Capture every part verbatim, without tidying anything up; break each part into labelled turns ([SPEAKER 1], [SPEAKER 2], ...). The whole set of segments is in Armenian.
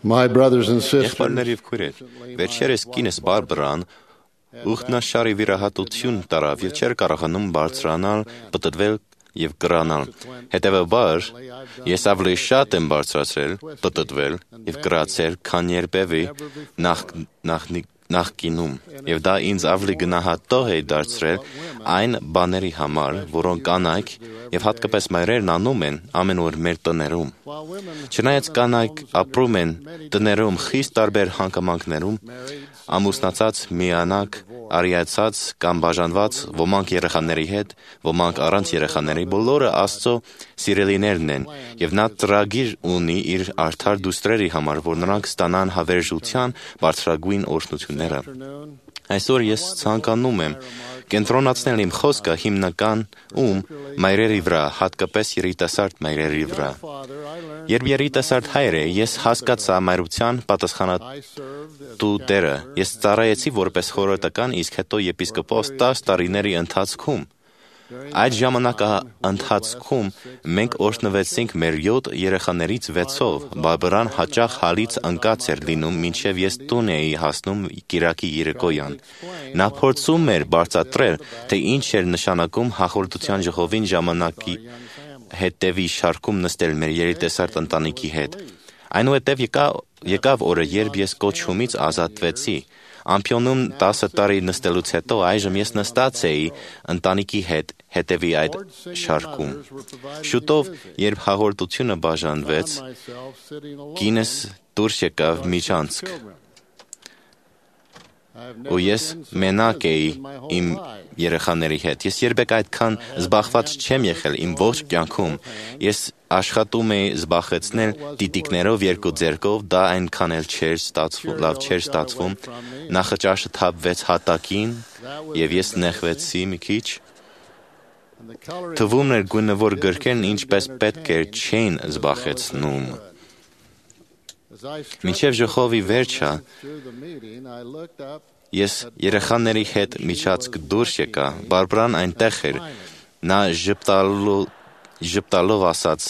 [SPEAKER 1] My brothers and sisters,
[SPEAKER 2] Եղբայրներ եւ քույրեր, վերջերս կինս Բարբարան ուխտնաշարի վիրահատություն տարավ եւ չէր կարողանում բարձրանալ, պտտվել եւ կրանալ։ Հետեւաբար, ես ավելի շատ եմ բարձրացրել, պտտվել եւ կրացել, քան երբևէ նախ նախ նախկինում, եւ դա ինձ ավելի գնահատող է դարձրել այն բաների համար, որոնք կանայք եւ հատկապես մայրերն անում են ամեն օր մեր տներում։ Չնայած կանայք ապրում են տներում խիստ տարբեր հանգամանքներում, ամուսնացած, միանակ, արիացած կամ բաժանված, ոմանք երեխաների հետ, ոմանք առանց երեխաների, բոլորը Աստծո սիրելիներն են, եւ նա ծրագիր ունի իր արդար դուստրերի համար, որ նրանք ստանան հավերժության բարձրագույն օրհնությունները։ Այսօր ես ցանկանում եմ կենտրոնացնել իմ խոսքը հիմնական ում մայրերի վրա, հատկապես երիտասարդ մայրերի վրա։ Երբ երիտասարդ հայր է, ես հասկացա մայրության պատասխանատու դերը։ Ես ծառայեցի որպես խորհրդական, իսկ հետո եպիսկոպոս տասը տարիների ընթացքում։ Այդ ժամանակահատվածում մենք օրհնվեցինք մեր յոթ երեխաներից վեցով։ Բարբարան հաճախ հալից ընկած էր լինում, մինչև ես տուն էի հասնում կիրակի երեկոյան։ Նա փորձում էր բացատրել, թե ինչ էր նշանակում հաղորդության ժողովին ժամանակի հետևի շարքում նստել մեր երիտասարդ ընտանիքի հետ։ Այնուհետև եկավ, եկավ օրը, երբ ես կոչումից ազատվեցի։ Ամփյոնում տասը տարի նստելուց հետո այժմ ես նստած էի ընտանիքի հետ հետևի այդ շարքում։ Շուտով, երբ հաղորդությունը բաժանվեց, կինս դուրս եկավ միջանցք, ու ես մենակ էի իմ երեխաների հետ։ Ես երբեք այդքան զբաղված չեմ եղել իմ ողջ կյանքում։ Ես աշխատում էի զբաղեցնել տիտիկներով երկու ձեռքով, դա այնքան էլ չէր ստացվում, լավ չէր ստացվում։ Նախաճաշը թափվեց հատակին, եւ ես նեղվեցի մի քիչ։ Թվում էր գույնը, որ գրքերն ինչպես պետք էր չէին զբաղեցնում։ Մինչև ժողովի վերջը ես երեխաների հետ միջանցք դուրս եկա։ Բարբարան այնտեղ էր։ Նա ժպտալով, ժպտալով ասաց.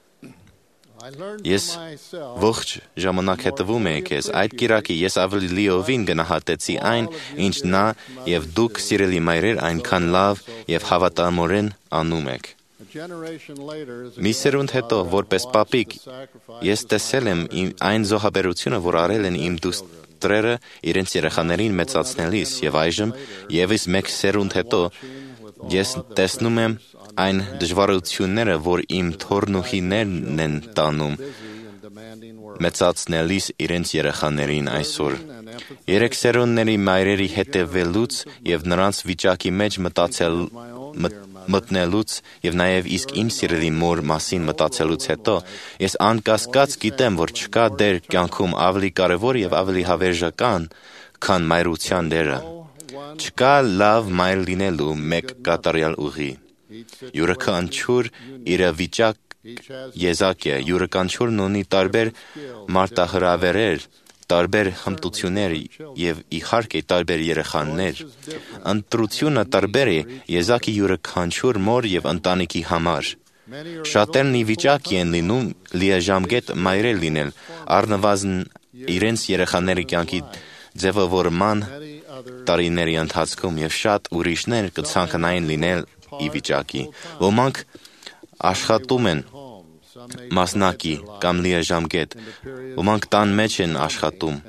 [SPEAKER 2] Ես ողջ ժամանակ հետևում էի քեզ։ Այդ կիրակի ես ավելի լիովին գնահատեցի այն, ինչ նա եւ դուք սիրելի մայրեր այնքան լավ եւ հավատամորեն անում եք։ Մի սերունդ հետո, որպես պապիկ, ես տեսել եմ այն զոհաբերությունը, որ արել են իմ դուստրերը իրենց երեխաներին մեծացնելիս, եւ այժմ եւս մեկ սերունդ հետո ես տեսնում եմ այն դժվարությունները, որ իմ թոռնուհիներն են տանում մեծացնելիս իրենց երեխաներին այսօր։ Երեք սերունդների մայրերի հետևելուց եւ նրանց վիճակի մեջ մտածել մտնելուց եւ նաեւ իսկ իմ սիրելի մոր մասին մտածելուց հետո ես անկասկած գիտեմ, որ չկա դեր կյանքում ավելի կարեւոր եւ ավելի հավերժական, քան մայրության դերը։ Չկա լավ մայր լինելու մեկ կատարյալ ուղի։ Յուրաքանչյուր իր վիճակ եզակ է, յուրաքանչյուրն ունի տարբեր մարտահրավերներ, տարբեր հմտություններ եւ իհարկե տարբեր երեխաներ։ Ընտրությունը տարբեր է եզակի յուրաքանչյուր մոր եւ ընտանիքի համար։ Շատերն ի վիճակի են լինում լիաժամկետ մայրեր լինել, առնվազն իրենց երեխաների կյանքի ձևավորման տարիների ընթացքում եւ շատ ուրիշներ կցանկանային լինել ի վիճակի։ Ոմանք աշխատում են մասնակի կամ լիաժամկետ, ոմանք տան մեջ են աշխատում։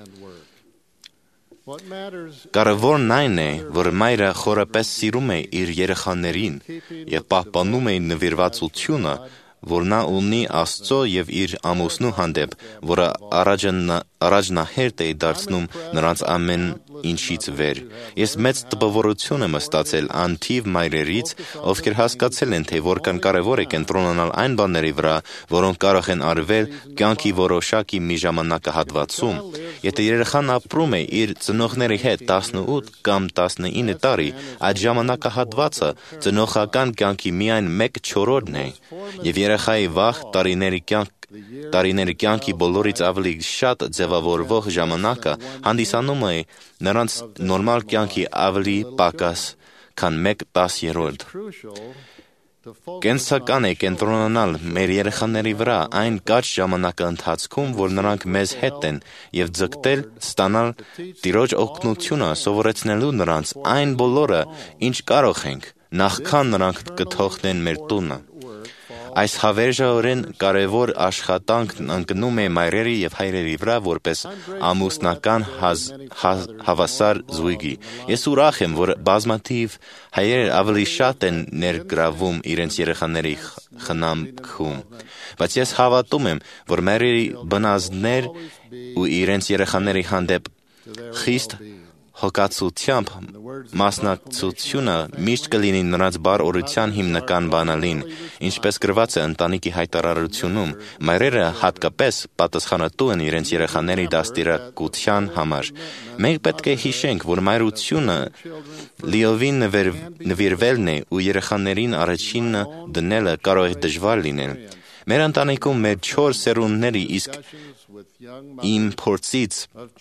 [SPEAKER 2] Կարևորն այն է, որ մայրը խորապես սիրում է իր երեխաներին եւ պահպանում է նվիրվածությունը, որ նա ունի Աստծո եւ իր ամուսնու հանդեպ, որը առաջնահերթ է դարձնում նրանց ամեն ինչից վեր։ Ես մեծ տպավորություն եմ ստացել անթիվ մայրերից, ովքեր հասկացել են, թե որքան կարևոր է կենտրոնանալ այն բաների վրա, որոնք կարող են արվել կյանքի որոշակի մի ժամանակահատվածում։ Եթե երեխան ապրում է իր ծնողների հետ տասնութ կամ տասնինը տարի, այդ ժամանակահատվածը ծնողական կյանքի միայն մեկ չորրորդն է, եւ երեխայի վաղ տարիների կյանք տարիների կյանքի բոլորից ավելի շատ ձևավորվող ժամանակը հանդիսանում է նրանց նորմալ կյանքի ավելի պակաս, քան մեկ տասներորդ։ կենսական է կենտրոնանալ մեր երեխաների վրա այն կարճ ժամանակը ընթացքում, որ նրանք մեզ հետ են, և ձգտել ստանալ Տիրոջ օգնությունը, սովորեցնելու նրանց այն բոլորը, ինչ կարող ենք, նախքան նրանք կթողնեն մեր տունը։ Այս հավերժորեն կարևոր աշխատանքն ընկնում է մայրերի և հայրերի վրա որպես ամուսնական հազ, հազ, հավասար զույգի։ Ես ուրախ եմ, որ բազմաթիվ հայեր ավելի շատ են ներգրավում իրենց երեխաների խնամքում, բայց ես հավատում եմ, որ մայրերի բնազդներ ու իրենց երեխաների հանդեպ խիստ հոգացությամբ մասնակցությունը միշտ կլինի նրանց բարօրության հիմնական բանալին, ինչպես գրված է ընտանիքի հայտարարությունում, մայրերը հատկապես պատասխանատու են իրենց երեխաների դաստիարակության համար։ Մենք պետք է հիշենք, որ մայրությունը լիովին նվեր, նվիրվելն է ու երեխաներին առաջինը դնելը կարող է դժվար լինել։ Մեր ընտանիքում մեր չոր սերունդների իսկ իմ փորձից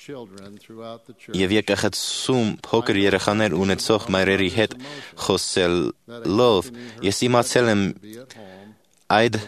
[SPEAKER 2] և եկեղեցում փոքր երեխաներ ունեցող մայրերի հետ խոսելով ես իմացել եմ այդ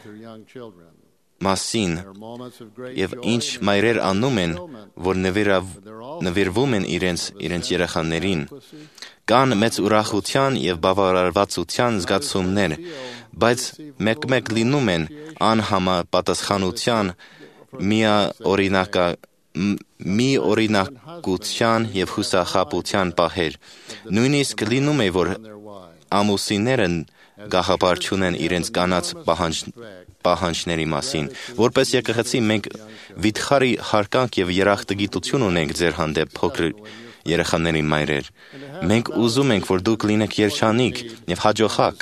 [SPEAKER 2] մասին և ինչ մայրեր անում են, որ նվիրավ, նվիրվում են իրենց, իրենց երեխաներին։ Կան մեծ ուրախության և բավարարվածության զգացումներ, բայց մեկ-մեկ լինում են անհամապատասխանության, միաօրինակա մի օրինակության և հուսախաբության պահեր։ Նույնիսկ լինում է, որ ամուսինները գաղափար չունեն իրենց կանանց պահանջ, պահանջների մասին։ Որպես եկեղեցի մենք վիթխարի հարկանք և երախտագիտություն ունենք ձեր հանդեպ փոքր երեխաների մայրեր։ Մենք ուզում ենք, որ դուք լինեք երջանիկ և հաջողակ։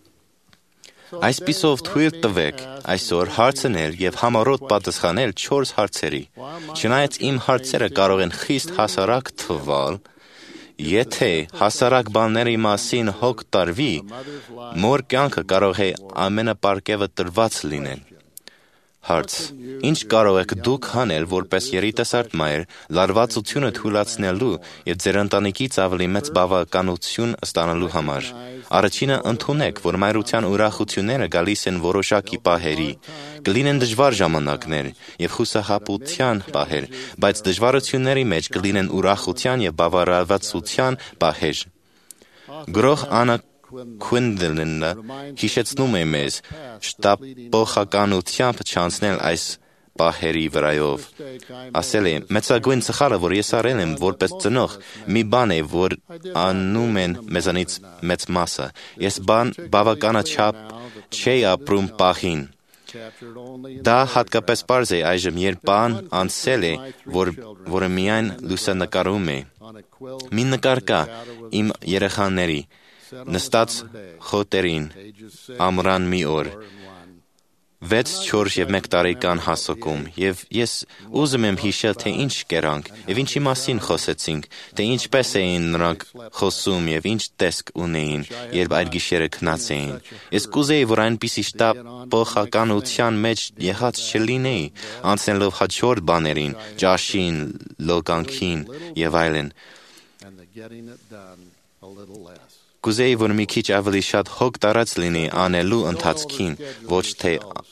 [SPEAKER 2] Այսպիսով թույլ տվեք այսօր հարցնել և համառոտ պատասխանել չորս հարցերի։ Չնայած իմ հարցերը կարող են խիստ հասարակ թվալ, եթե հասարակ բաների մասին հոգ տարվի, մոր կյանքը կարող է ամենապարգևը տրված լինել։ Հարց. Ինչ կարող եք դուք անել որպես երիտասարդ մայր լարվածությունը թույլատնելու և ձեր ընտանիքից ավելի մեծ բավականություն ստանալու համար։ Առաջինը ընդունեք, որ մայրության ուրախությունները գալիս են որոշակի պահերի, կլինեն դժվար ժամանակներ և հուսահատության պահեր, բայց դժվարությունների մեջ կլինեն ուրախության և բավարարվածության պահեր։ Գրող Աննա Քուինդլենը հիշեցնում է մեզ շտապողականությամբ չանցնել այս պահերի վրայով։ Ասել է. մեծագույն սխալը, որ ես արել եմ որպես ծնող, մի բան է, որ անում են մեզանից մեծ մասը։ Ես բան բավականաչափ չէի ապրում պահին։ Դա հատկապես պարզ է այժմ, երբ բան անցել է, որ, որը միայն լուսանկարում է։ Մի նկար կա իմ երեխաների նստած խոտերին ամռան մի օր, վեց, չորս և մեկ տարեկան հասակում, և ես ուզում եմ հիշել, թե ինչ կերանք, և ինչի մասին խոսեցինք, թե ինչպես էին նրանք խոսում և ինչ տեսք ունեին, երբ այդ գիշերը քնած էին։ Ես կուզեի, որ այնպիսի շտապողականության մեջ եղած չլինեի, անցնելով հաջորդ բաներին, ճաշին, լոգանքին և այլն։ Կուզեի, որ մի քիչ ավելի շատ հոգ տարած լինի անելու ընթացքին, ոչ թե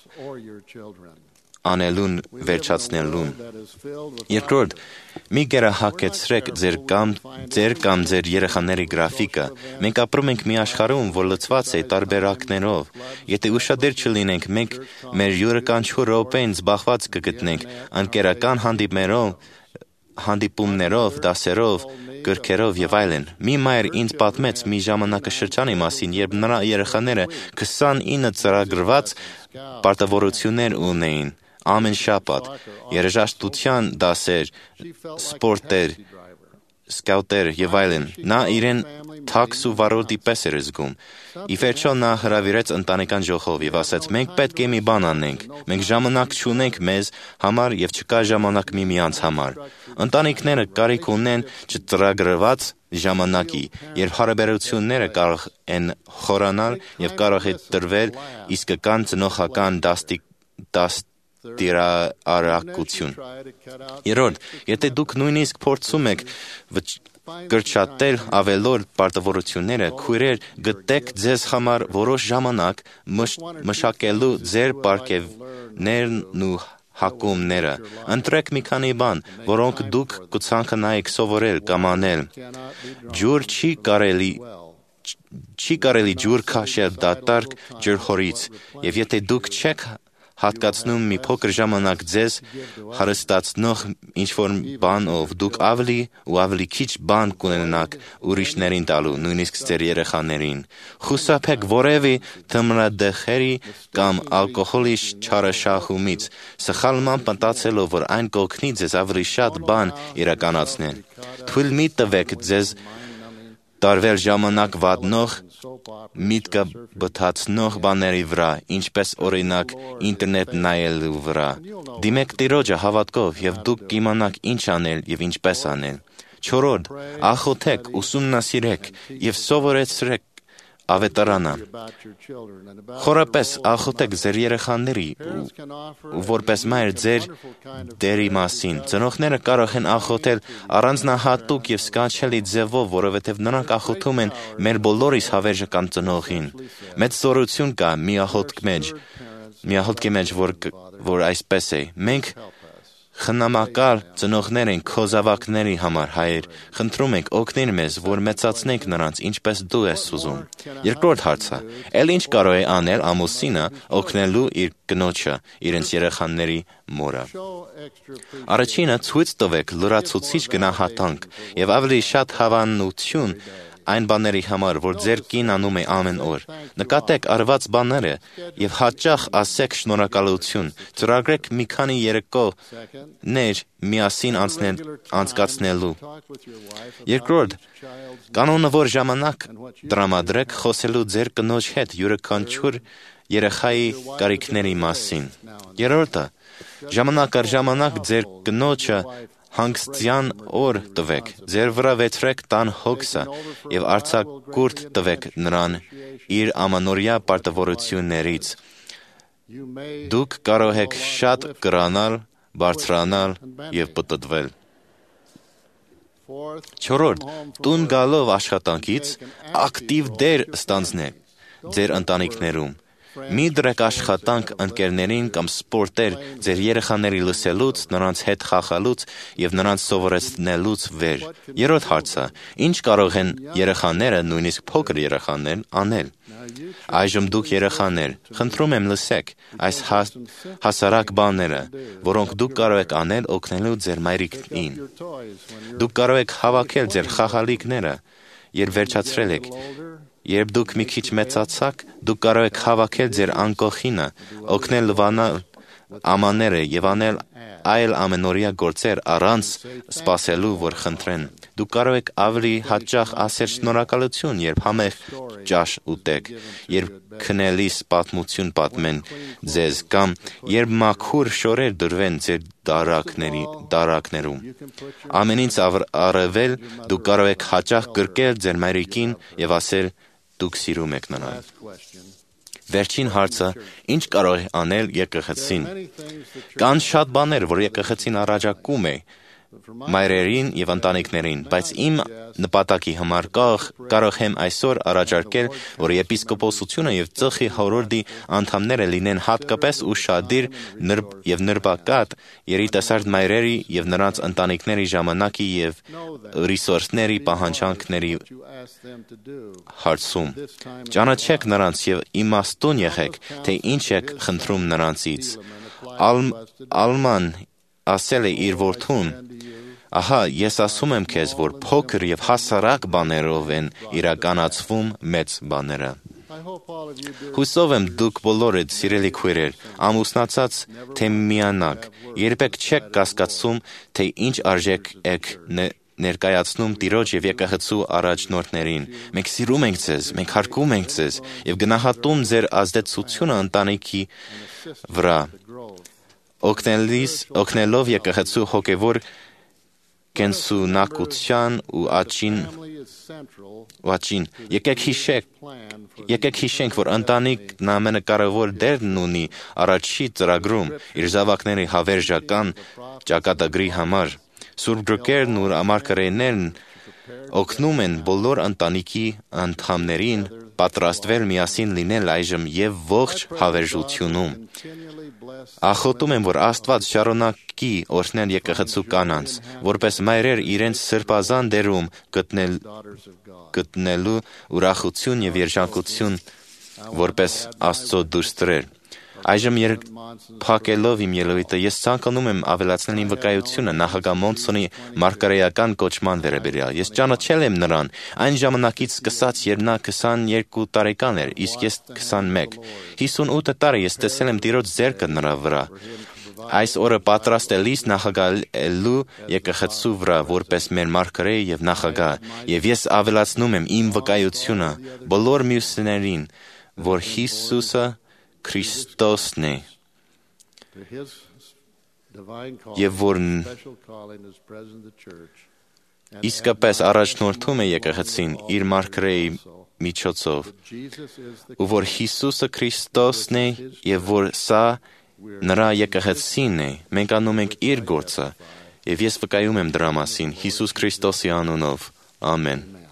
[SPEAKER 2] անելուն վերջացնելուն։ Երկրորդ, մի գերահակեցրեք ձեր կամ ձեր կամ ձեր երեխաների գրաֆիկը։ Մենք ապրում ենք մի աշխարհում, որ լցված է տարբերակներով։ Եթե ուշադիր չլինենք, մենք մեր յուրաքանչյուր րոպեն զբաղված կգտնենք ընկերական հանդիպումներով, հանդիպումներով, դասերով, գրքերով և այլն։ Մի մայր ինձ պատմեց մի ժամանակաշրջանի մասին, երբ նրա երեխաները քսանինը ծրագրված պարտավորություններ ունեին։ Ամեն շաբաթ, երաժշտության դասեր, սպորտեր, սկաուտեր և այլն։ Նա իրեն թաքս ու վարորդի պես էր զգում։ Ի վերջո նա հրավիրեց ընտանեկան ժողով և ասաց. մենք պետք է մի բան անենք։ Մենք ժամանակ չունենք մեզ համար և չկա ժամանակ միմյանց համար։ Ընտանիքները կարիք ունեն չծրագրված ժամանակի, երբ հարաբերությունները կարող են խորանալ և կարող է տրվել իսկական ծնողական դաստի, դաստ տիրարակություն։ Երրորդ, եթե դուք նույնիսկ փորձում եք կրճատել ավելորդ պարտավորությունները, քույրեր, գտեք ձեզ համար որոշ ժամանակ մշակելու ձեր պարգևներն ու հակումները։ Ընտրեք մի քանի բան, որոնք դուք կցանկանայիք սովորել կամ անել։ Ջուր չի կարելի չի կարելի ջուր քաշել դատարկ ջրհորից, եւ եթե դուք չեք հատկացնում մի փոքր ժամանակ ձեզ հարստացնող ինչ-որ բանով, դուք ավելի ու ավելի քիչ բան կունենաք ուրիշներին տալու, նույնիսկ ձեր երեխաներին։ Խուսափեք որևէ թմրադեղերի կամ ալկոհոլի չարաշահումից, սխալմամբ մտածելով, որ այն կօգնի ձեզ ավելի շատ բան իրականացնել։ Թույլ մի տվեք ձեզ տարվել ժամանակ վատնող, միտքը բթացնող բաների վրա, ինչպես օրինակ ինտերնետ նայելու վրա։ Դիմեք Տիրոջը հավատքով, եւ դուք կիմանաք ինչ անել եւ ինչպես անել։ Չորրորդ, աղոթեք, ուսումնասիրեք եւ սովորեցրեք ավետարանը։ Խորապես աղոթեք ձեր երեխաների ու որպես մայր ձեր դերի մասին։ Ծնողները կարող են աղոթել առանձնահատուկ եւ սքանչելի ձևով, որովհետեւ նրանք աղոթում են մեր բոլորիս հավերժական ծնողին։ Մեծ զորություն կա մի աղոթքի մեջ, մի աղոթքի մեջ, որ որ այսպես է. մենք խնամակալ ծնողներ ենք քո զավակների համար, Հայր, խնդրում ենք օգնիր մեզ, որ մեծացնենք նրանց, ինչպես դու ես ուզում։ Երկրորդ հարցը. Էլ ինչ կարող է անել ամուսինը օգնելու իր կնոջը, իրենց երեխաների մորը։ Առաջինը ցույց տվեք լրացուցիչ գնահատանք եւ ավելի շատ հավանություն այն բաների համար, որ ձեր կին անում է ամեն օր։ Նկատեք արված բաները եւ հաճախ ասեք շնորհակալություն։ Ծրագրեք մի քանի երեկոներ միասին անցնել անցկացնելու։ Երկրորդ, կանոնավոր ժամանակ տրամադրեք խոսելու ձեր կնոջ հետ յուրաքանչյուր երեխայի կարիքների մասին։ Երրորդը, ժամանակ առ ժամանակ ձեր կնոջը հանգստյան օր տվեք, ձեր վրա վեցրեք տան հոգսը եւ արձակուրդ տվեք նրան իր ամանորյա պարտավորություններից։ Դուք կարող եք շատ կրանալ, բարձրանալ եւ պտտվել։ Չորրորդ, տուն գալով աշխատանքից ակտիվ դեր ստանձնեք ձեր ընտանիքներում։ Մի դրեք աշխատանք ընկերներին կամ սպորտեր ձեր երեխաների լսելուց, նրանց հետ խաղալուց եւ նրանց սովորեցնելուց վեր։ Երրորդ հարցը. ինչ կարող են երեխաները, նույնիսկ փոքր երեխաներ, անել։ Այժմ դուք երեխաներ, խնդրում եմ լսեք այս հասարակ բաները, որոնք դուք կարող եք անել օգնելու ձեր մայրիկին։ Դուք կարող եք հավաքել ձեր խաղալիքները, երբ վերջացրել եք։ Երբ դուք մի քիչ մեծացաք, դուք կարող եք հավաքել ձեր անկողինը, օգնել լվանալ ամաները եւ անել այլ ամենօրյա գործեր առանց սպասելու, որ խնդրեն։ Դուք կարող եք ավելի հաճախ ասել շնորհակալություն, երբ համեղ ճաշ ուտեք, երբ քնելիս պատմություն պատմեն ձեզ, կամ երբ մաքուր շորեր դրվեն ձեր դարակների դարակներում։ Ամենից առավել դուք կարող եք հաճախ գրկել ձեր մայրիկին եւ ասել դուք սիրում եք նրան։ Վերջին հարցը, ինչ կարող է անել եկեղեցին։ Կան շատ բաներ, որ եկեղեցին առաջարկում է մայրերին եւ ընտանիքներին, բայց իմ նպատակի համար կարող եմ այսօր առաջարկել, որ եպիսկոպոսությունը եւ ծխի հորորդի անդամները լինեն հատկապես ուշադիր եւ նրբակատ երիտասարդ մայրերի եւ նրանց ընտանիքների ժամանակի եւ ռեսուրսների պահանջանքների հարցում։ Ճանաչեք նրանց եւ իմաստուն եղեք, թե ինչ եք խնդրում նրանցից։ Ալման ասել է իր որդուն. Ահա, ես ասում եմ քեզ, որ փոքր եւ հասարակ բաներով են իրականացվում մեծ բաները։ Հուսով եմ դուք բոլորդ, սիրելի քույրեր, ամուսնացած թե միանակ, երբեք չեք կասկածում, թե ինչ արժեք եք ներկայացնում Տիրոջ եւ եկեղեցու առաջնորդներին։ Մենք սիրում ենք ձեզ, մենք հարգում ենք ձեզ եւ գնահատում ձեր ազդեցությունը ընտանիքի վրա։ Օգնելիս, օգնելով եկեղեցու հոգևոր կենսունակության ու աճին ու աճին։ Եկեք հիշեք, եկեք հիշենք, որ ընտանիքն ամենակարևոր դերն ունի առաջի ծրագրում իր զավակների հավերժական ճակատագրի համար։ Սուրբ գրքերն ու մարգարեներն օգնում են բոլոր ընտանիքի անդամներին պատրաստվել միասին լինել այժմ եւ ողջ հավերժությունում։ Ախոտում եմ, որ Աստված շարունակի օրհնել եկեղեցու կանանց, որպես մայրեր իրենց սրբազան դերում գտնել, գտնելու ուրախություն եւ երջանկություն, որպես Աստծո դուստրեր։ Այժմ երկփակելով իմ ելույթը, ես ցանկանում եմ ավելացնել իմ վկայությունը նախագահ Մոնսոնի մարգարեական կոչման վերաբերյալ։ Ես ճանաչել եմ նրան այն ժամանակից սկսած, երբ նա քսաներկու տարեկան էր, իսկ ես քսանմեկ։ հիսունութ տարի ես տեսել եմ Տիրոջ ձեռքը նրա վրա։ Այս օրը պատրաստելիս նախագահելու եկեղեցու վրա որպես մեր մարգարե եւ նախագահ, եւ ես ավելացնում եմ իմ վկայությունը բոլոր մյուսներին, որ Հիսուսը Քրիստոսն է, եւ որ իսկապես առաջնորդում է եկեղեցին իր մարգարեի միջոցով, ու որ Հիսուսը Քրիստոսն է եւ որ սա նրա եկեղեցին է, մենք անում ենք իր գործը, եւ ես վկայում եմ դրա մասին Հիսուս Քրիստոսի անունով։ Ամեն։